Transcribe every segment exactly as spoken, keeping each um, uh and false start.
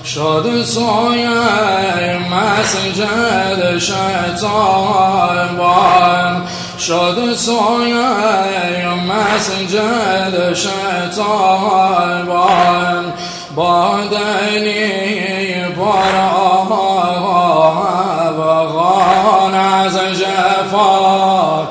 شد سوی مسجد شیطان شد سوی مسجد شیطان با دلی پر آبغان از جفا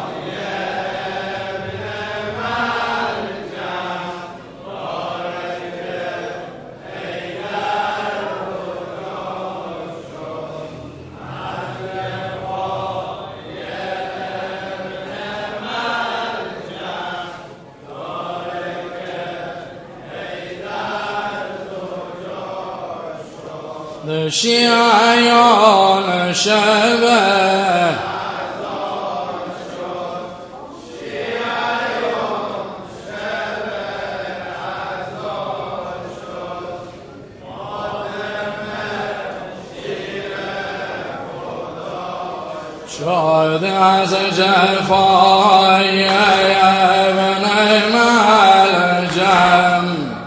شیعیان شبه شاد از جفای ابن ملجم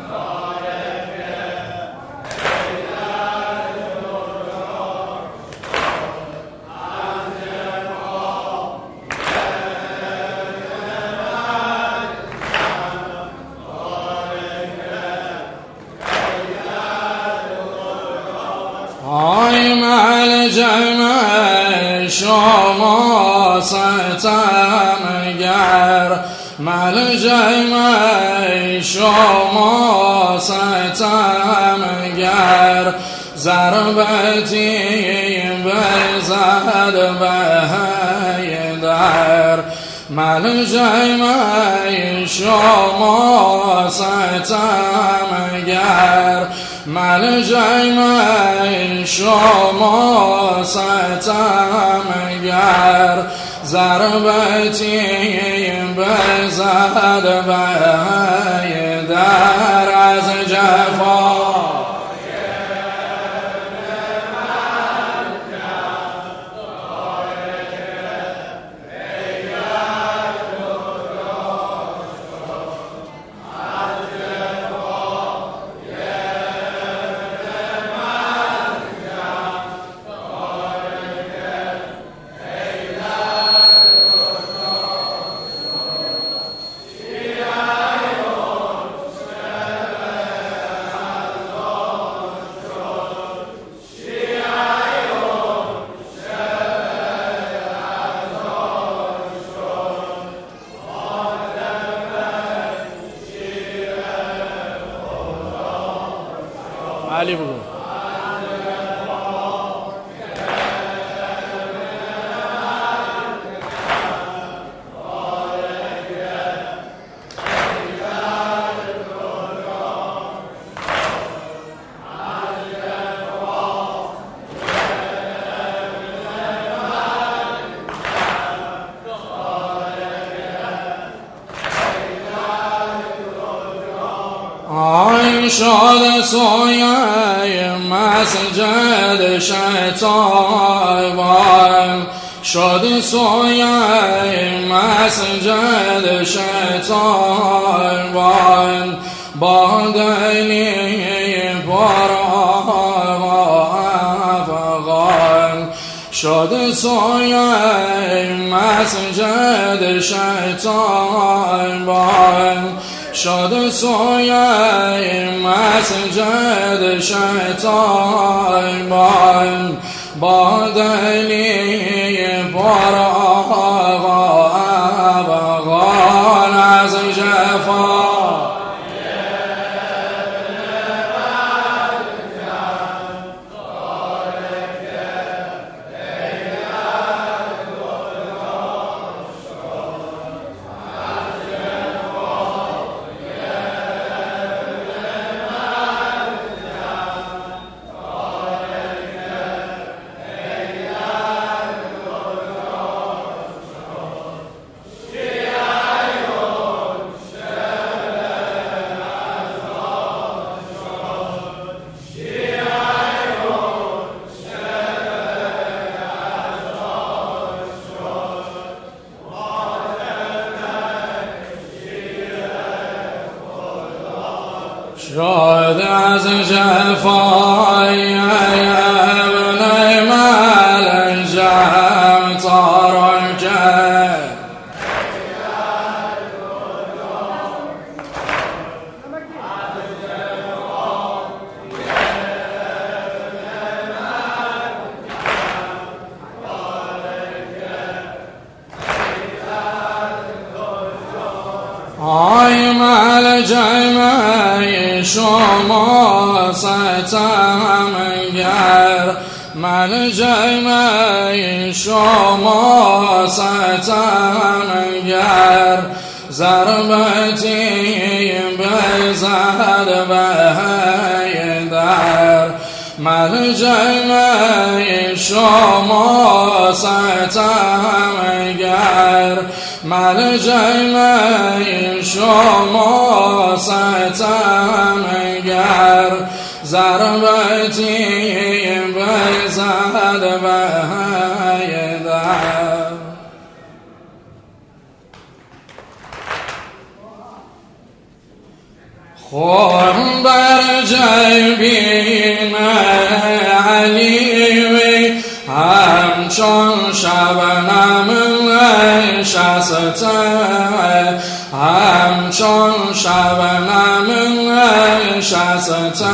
آی ملجم شما ستمگر ملجم شما ستمگر ضربتی بزد به در ملجم شما ستمگر ملجم شما ستمگر ضربتی بزد به در از جفا علی بگو آی شاد سوی مسجد شیطان شد سوی مسجد شیطان با دلی پر آفغان شد سوی مسجد شیطان شد سوی مسجد شیطان با دلی پر آبغان از جفا شاد از جفای آی ملجمه شما ستمگر ملجمه شما ستمگر ضربتی بزد به در ملجمه شما ستمگر ملجمه شما ستمگر ضربتی بزد به در خون بر جبین علیوی همچون شبنم نشسته همچون شبنم نشسته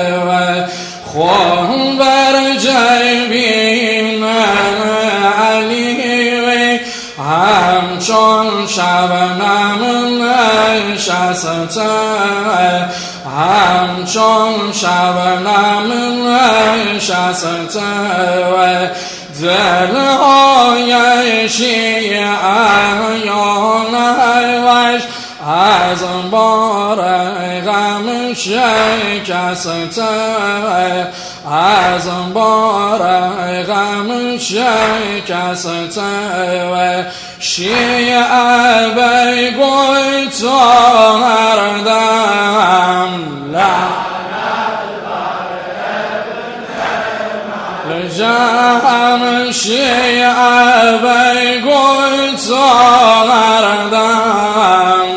خون بر جبین علیوی همچون شبنم نشسته همچون شبنم نشسته دلهای شیعیانش از بار غم شکسته از بار غم شکسته شیعه بگوی تو هر دم لجهم شیعه بگوی تو هر دم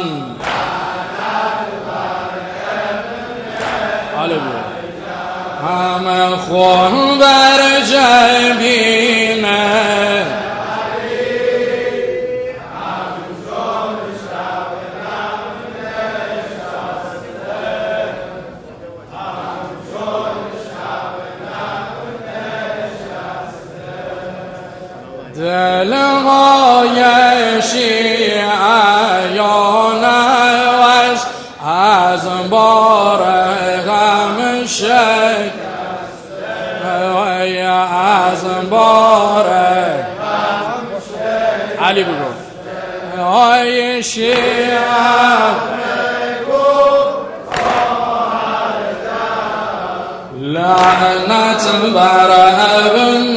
همه خون بر جبینه دلهای شیعیانش از بار غم شکسته از بار علی بگو های شیعه لعنت بر ابن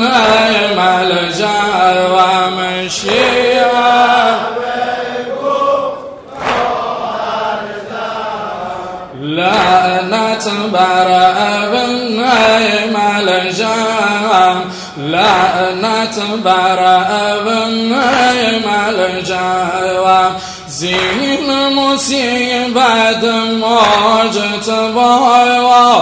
ملجم شیعه لعنت بر ابن ملجم لعنت بر ابن ملجم زین مصیبت ماجتبا و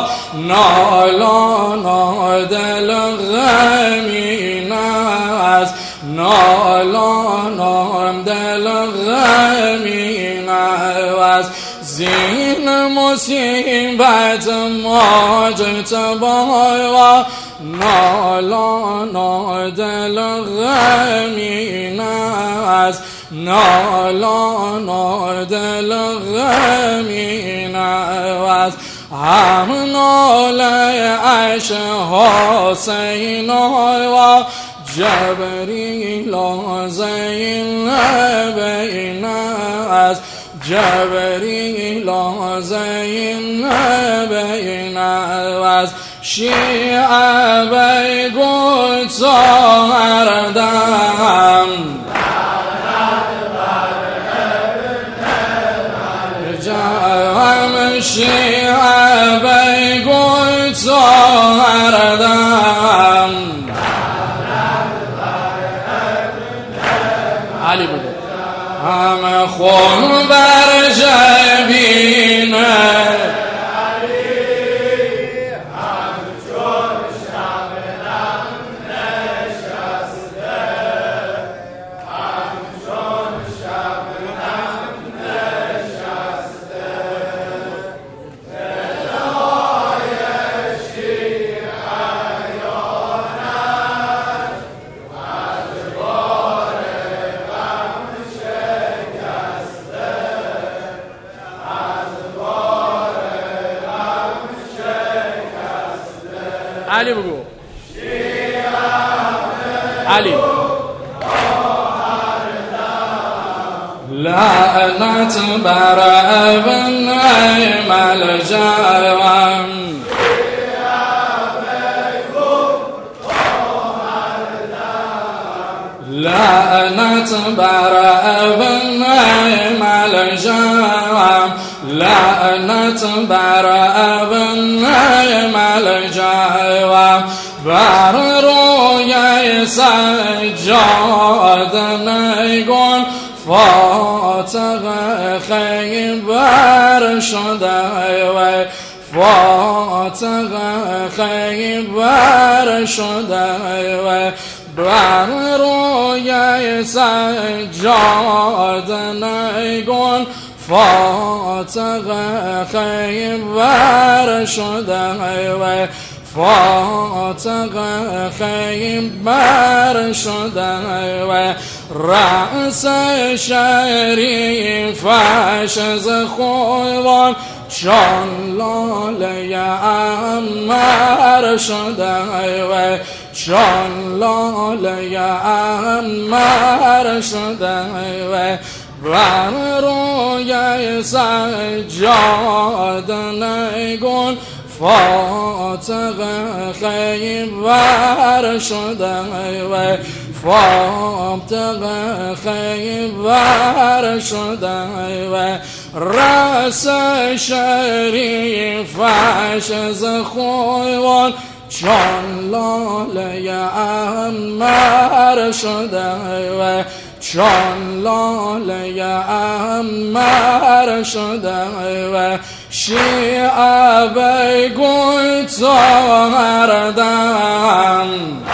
نالانا دل غمین است نالانا دل غمین است زین مصیبت ماجتبا و نالانا دل غمین است نالانا دل غمین است هم ناله عش حسین و جبریل زینبین است جبریل زینبین است شیعه بگو تو هر دم جهم شیعه بگو تو هر دم علی بگو همه خون بر جبینه علی بگو علی لعنت بر ابن ملجم لعنت بر ابن ملجم لعنت بر ابن ملجم بر روی سجاد نگون فاتق خیبر شده و فاتق خیبر شده و بر روی سجاد نگون فاتق خیبر شده و فاتق خیبر شده و رأس شریفش از خوبان چون لاله عنبر شده و چون لاله عنبر شده و بر روی سجاد نگون فاتق خیبر شده و فاتق خیبر شده و رأس شریفش از خوبان چون لاله عنبر شده و چون لاله عنبر شده و شیعه بگوی تا مردم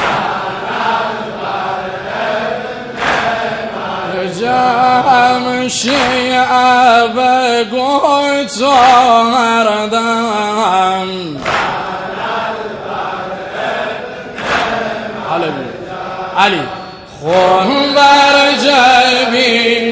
جمع شیعه بگوی تا مردم علی خون بر جبین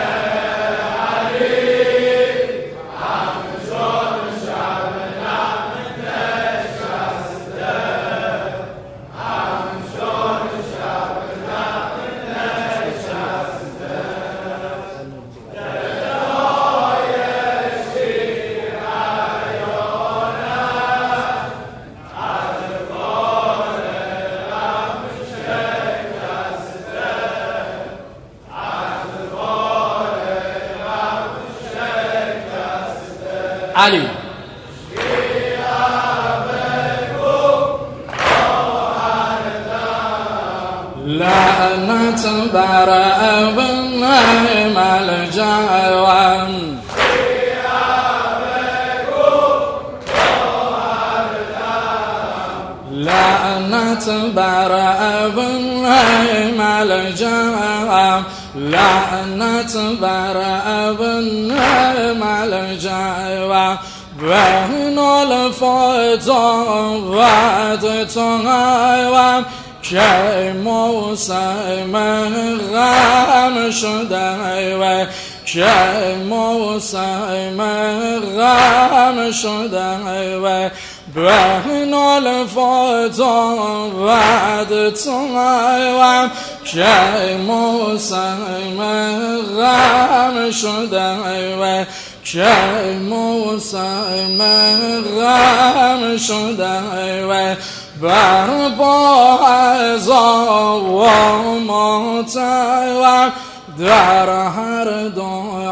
علی لعنت بر ابن ملجم لعنت بر ابن ملجم لعنت بر ابن ملجم بین الفتاوت تنوم که موسم غم شده و که موسم غم شده و بین الفتاوت تنوم که موسم غم شده و که موسم غم شده و بر با عذاب و ماتم در هر دو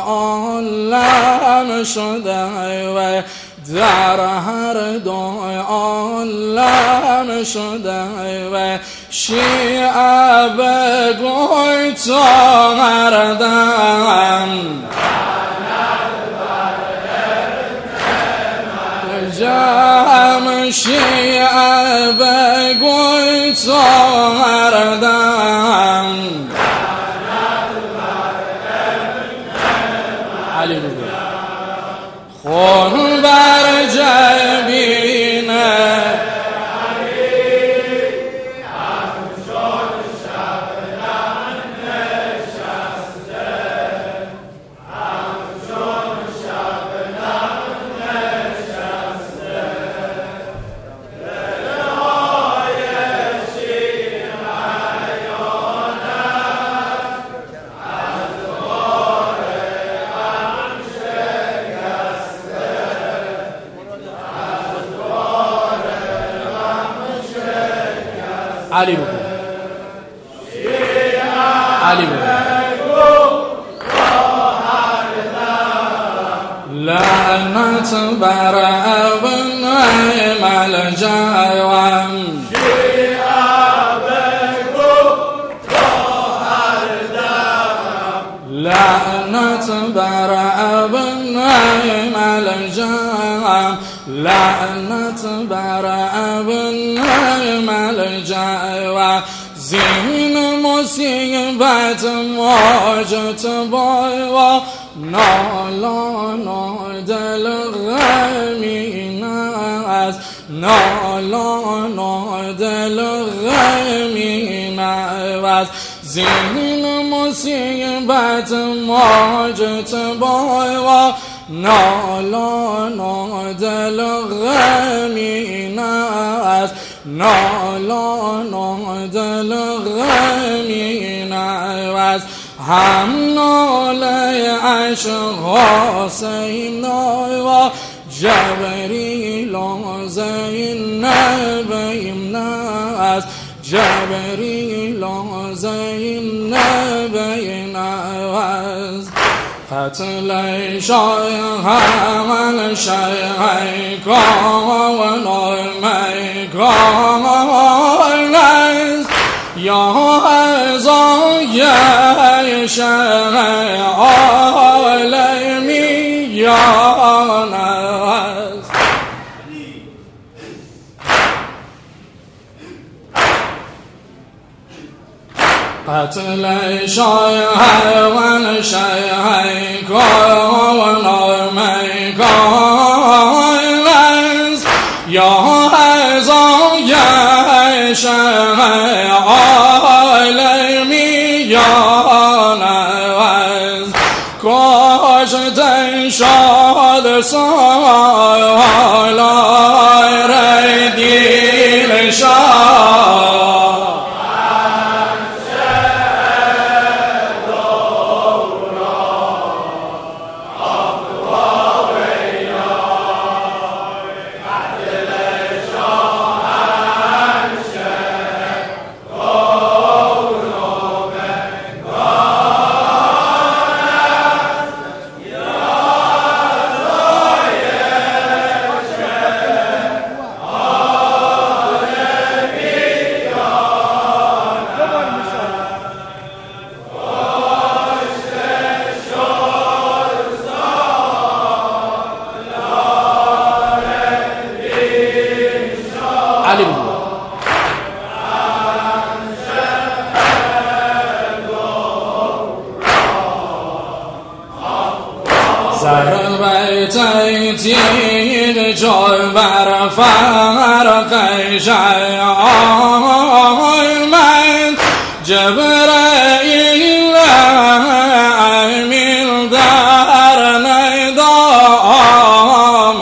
عالم شده و در هر دو عالم شده و شیعه بگوی تا مردم جمع شیعه بگوی تا مردم علی بگو خون بر جبینه علی بگو علی بگو لعنت بر ابنای ملجأم لعنت بر ابنای ملجأم لعنت بر ابنای ملجأم زین مصیبت موجت بایوا نالان دل غمین است نالان دل غمین است زین مصیبت موجت بایوا نالان دل غمین است نالان دل غمین است هم ناله عشق حسین و جبریل و زینب است جبریل و زینب است قتل شیخ من شیخ و نایمیک است یا ازای شیخ عالمیان است قتل شیخ من شیخ و نایمیک است یا ازای شیخ عالمیان است کشته شد سالار دل شاه علی بگو ضربه تیغ جای بر فرق شیعان من جبرائیل امین در ندام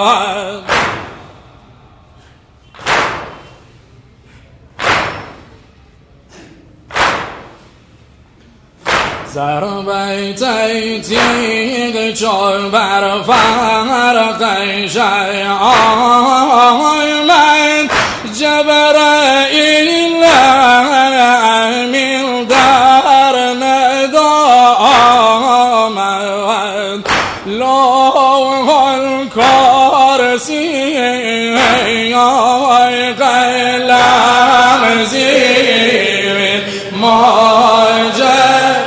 ضربه تیغ جای بر فرق شیعان من جبرائیل امین در ندام لوح الکرسی قلم زیر ماجد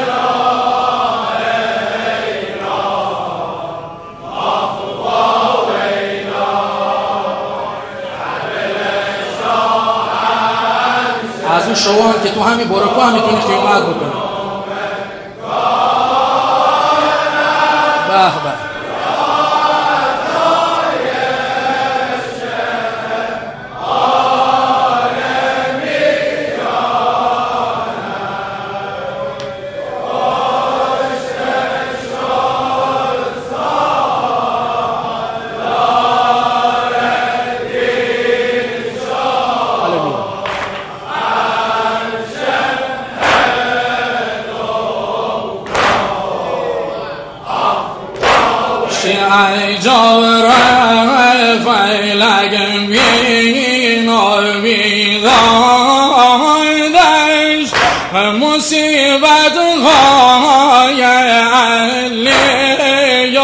از اون شما که تو همین برکو هم میتونی قیمت بکنی. به به ای جوره فیلگ بین و بیدار بدهای علی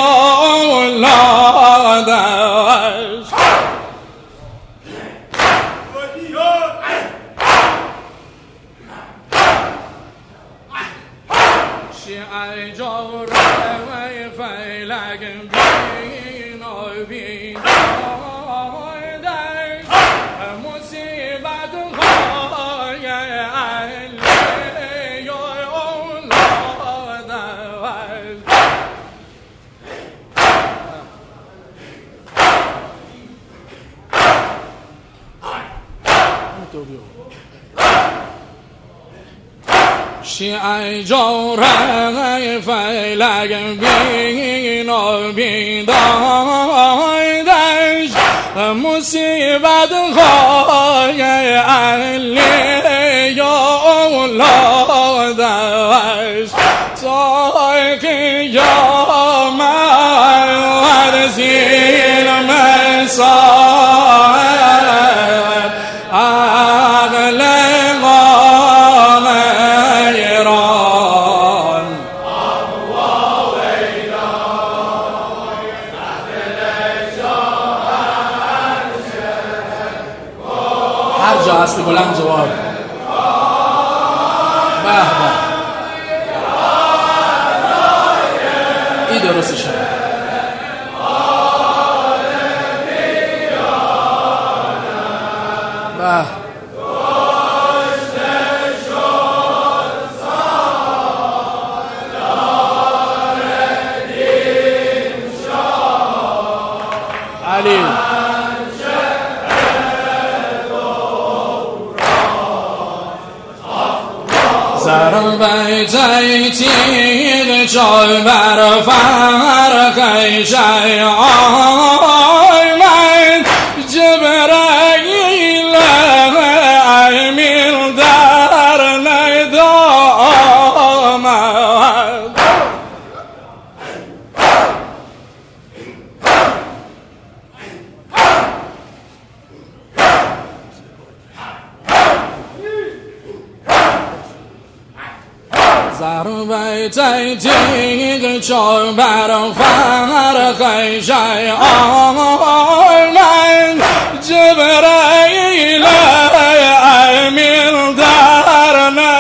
اولادش شیعه جوره و فیلک بین و بین دایدش مصیبت های علی اولادش شیعه جوره فیلک بین و بین دایدش مصیبت های علی اولادش تا قیامت زیر مساعد عقل قام ایران هر جا هستی بلند جواب به به این درستشه به علی ضرب تیغ چای بر فرق شیعان من جبرائیل امیر در ندامد ضرب تیغ چای بر فرق شیعان من جبرائیل امیر در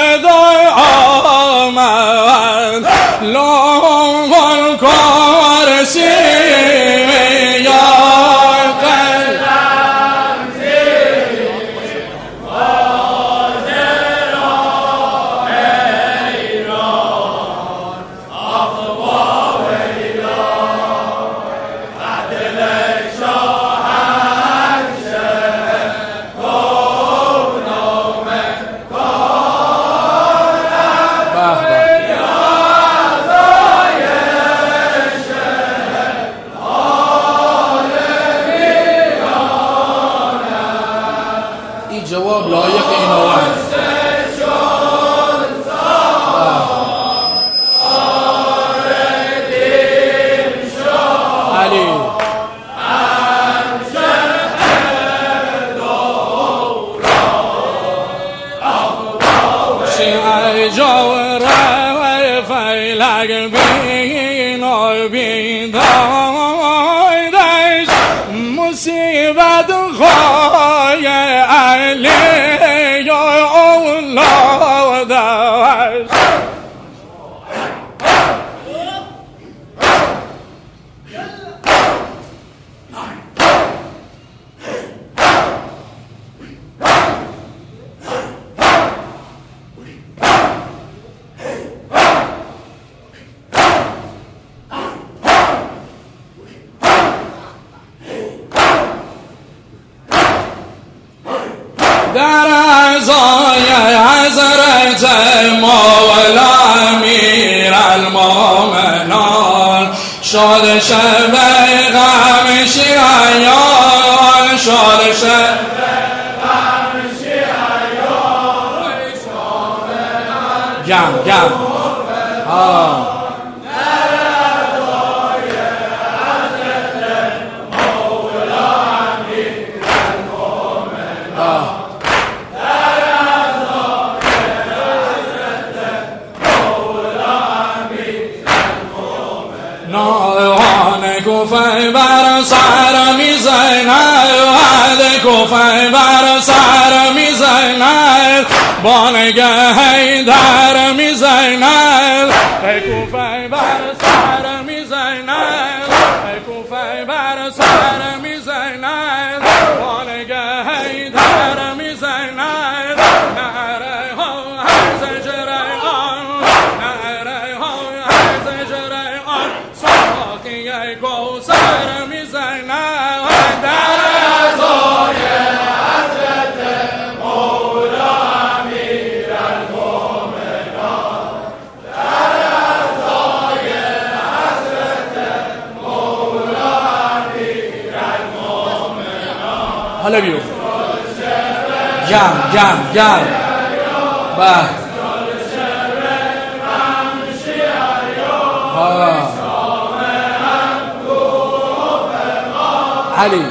ندامد لوح الکرسی یا جواب لایق این آواز علی شیعه جوره فیلک بین و بین دایدش مصیبت های علی اولادش در عزای حضرت مولا امیر المؤمنان شاد شب غم شیعیان شاد شب غم شیعیان گم گم آه کوفه بر سر میزند اهل کوفه بر سر میزند بانگ حیدر میزند کوفه بر سر میزند کوفه بر سر میزند بانگ حیدر میزند نعره ها زجر آن نعره ها زجر آن ساقی کوثر میزند در ازای حضرت مولا امیر المؤمنان در ازای حضرت مولا امیر المؤمنان حالا بیو جم جم جم بعد علی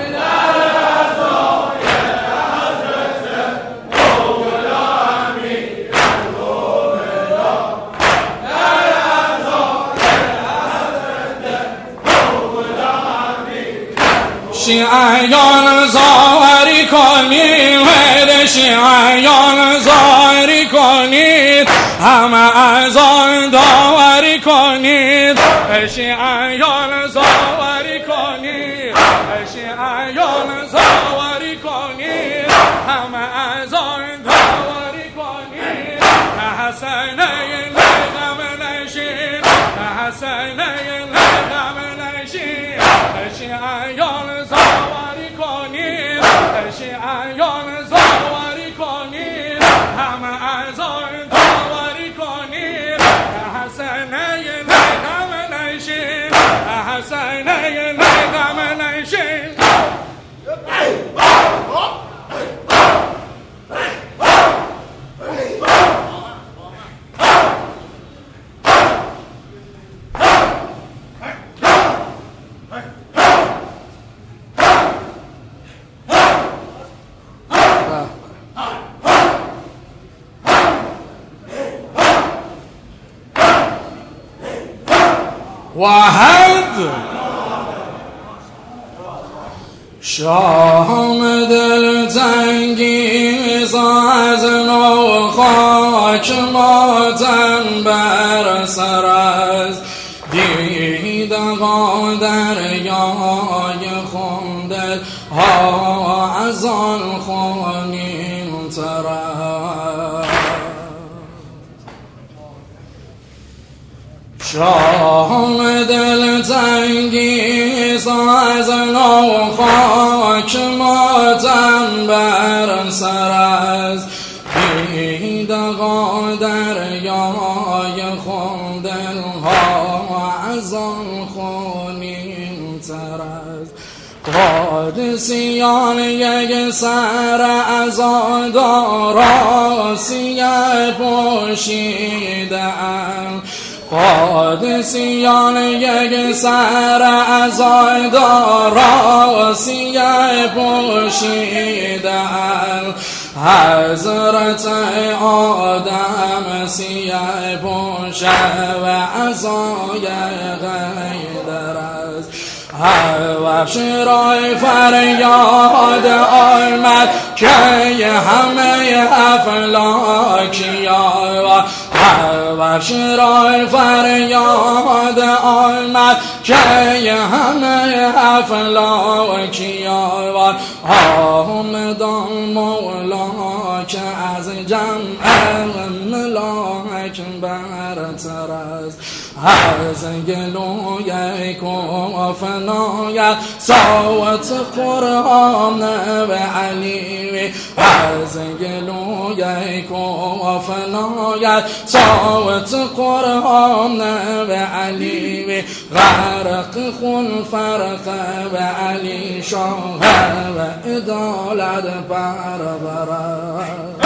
شیعیان زاری کنید شیعیان زاری کنید همه ازان داوری کنید شیعیان زاری کنید شیعیان زاری کنید همه ازان داوری کنید حسنین غم نشین حسنین غم نشین شیعیان زاری کنید شیعیان زاری کنید همه ازان داوری کنید حسنین غم نشین حسنین غم نشین واحد شام دل تنگیز از نو خاک ماتم بر سر از دیدگاه دریای خون دل ها از آن خونین تر شام دل تنگیز از نو خاک ماتم بر سر از دیدگاه دریای خون دل ها از آن خونین تر است قادسیان یک سر عزادارا سیه پوشیده اند قادسیان یک سر عزادارا سیه پوشیده اند حضرت آدم سیه پوشه و عزای غیدر است وحش رای فریاد آمد که همه افلاکیا وحش رای فریاد آمد که همه افلاکیا آمدان مولا که از جمع ملاک برتر است از گلوی کفنای صوت قرآن و علی از گلوی کفنای صوت قرآن و علی غرق خون فرق و علی شاه و عدالت بربرد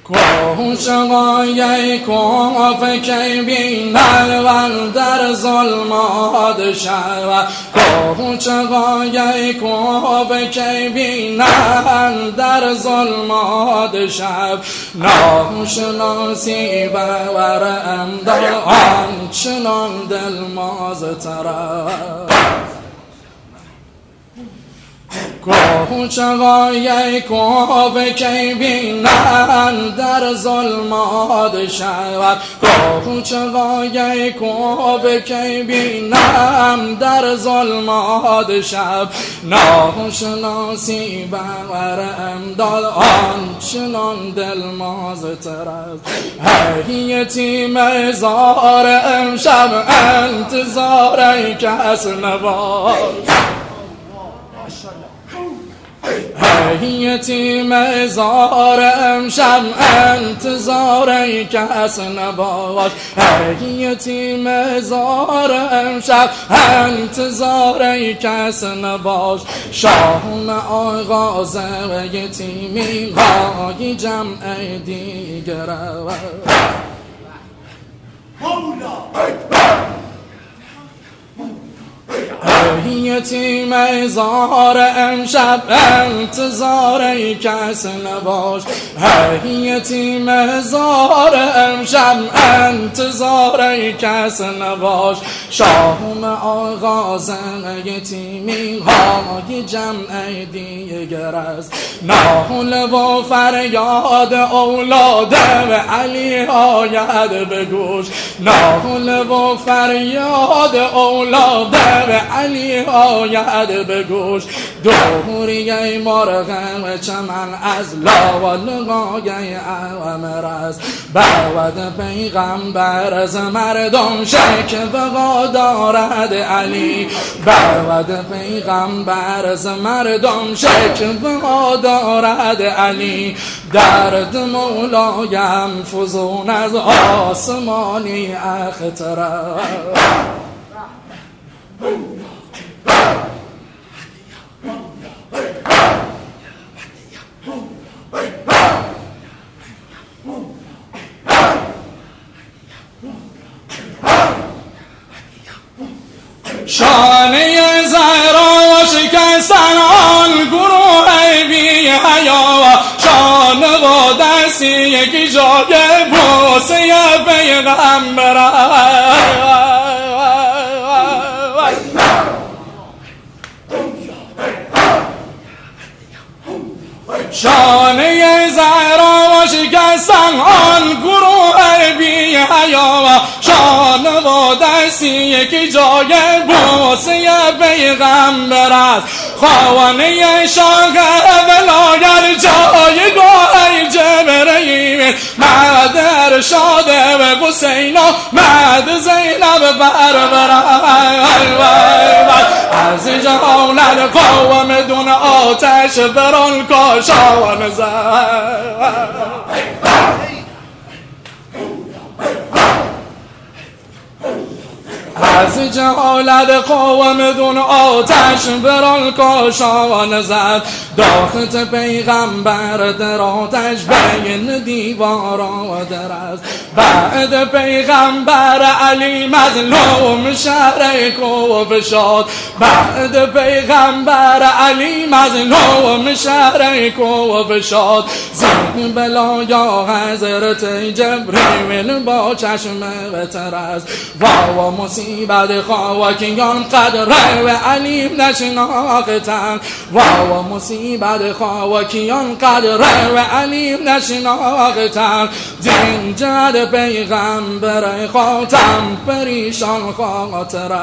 کوشقای کوفه که بینند در ظلمات شب کوشقای کوفه که بینند در ظلمات شب ناشناسی باورم در آنچنان دلماز طرف کوچه‌های کوفه که بینند در ظلمات شب کوچه‌های کوفه که بینند در ظلمات شب ناشناسی باورم داد آنچنان دلماز طرف هی یتیم زار امشب انتظار کس نباش هی یتیم زار امشب انتظار کس نباش هی یتیم زار امشب انتظار کس نباش شام آغاز و یتیمی های جمع دیگر هی یتیم زار امشب انتظار کس نباش هی یتیم زار امشب انتظار کس نباش شام آغاز یتیمی های جمع دیگر است ناله و فریاد اولاد علی آید به گوش ناله و فریاد اولاد علی آید به گوش دوریه مرغم چمن از لاولقای اوامر است بعد پیغمبر از مردم شک بقا دارد علی بعد پیغمبر از مردم شک بقا دارد علی درد مولایم فزون از آسمانی اخترا شانه زهرا و شکستن آن گروه بی حیا شانه و دستی یکی جای بوسه پیغمبر شانه زهرا و شکستن آن گروه بی حیا شانه و دستی یکی جای بوسه پیغمبر است خوانه شاه ولایت جایگاه جبرئیل بعد ارشاد و حسین و بعد زینب بربر از جهالت قوم دون آتش بران کاشان زد از جهالت قوم دون آتش بران کاشان زد داخت پیغمبر در آتش بین دیوارا درست بعد پیغمبر علی مظلوم شهر کوفه شد بعد پیغمبر علی مظلوم شهر کوفه شد زین بلایا حضرت جبریل با چشم بترست و مصیبت خواکیان قدر و علی نشناختن و مصیبت خواکیان قدر و علی نشناختن دین جد پیغمبر خاتم پریشان خاطره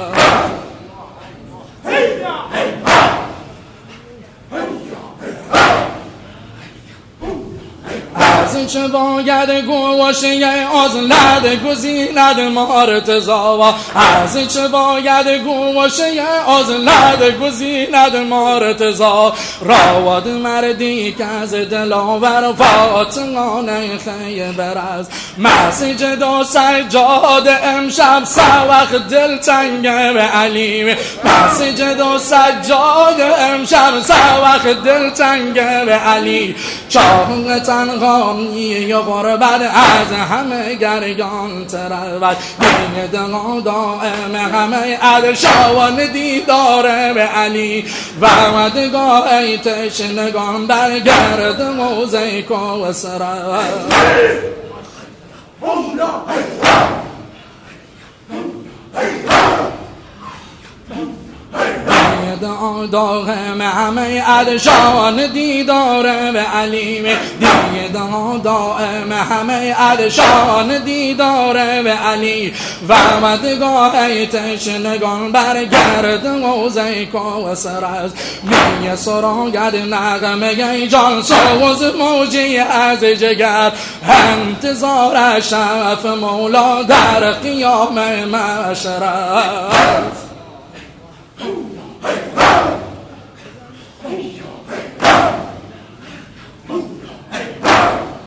از چه باید گوشه عزلت گزیند مرتضا از چه باید گوشه عزلت گزیند مرتضا راود مردی که از دلاور فاطمانه خیبر است مسجد و سجاد امشب سوخ دل تنگه به علی مسجد و سجاد امشب سوخ دل تنگه به علی چاه تنها یا غربت از همه گریان ترود دین دل دائم همه ارشاوان دیدار به علی و مدگاه ای تشنگان برگرد موزه کوثر داغم همه ادشان دیدار به علیم دید دائم همه ادشان دیدار به علی و مدگاه تشنگان برگرد موزه کوثر است می سراید نغمه جان سوز موجی از جگر انتظار شرف مولا در قیام محشر است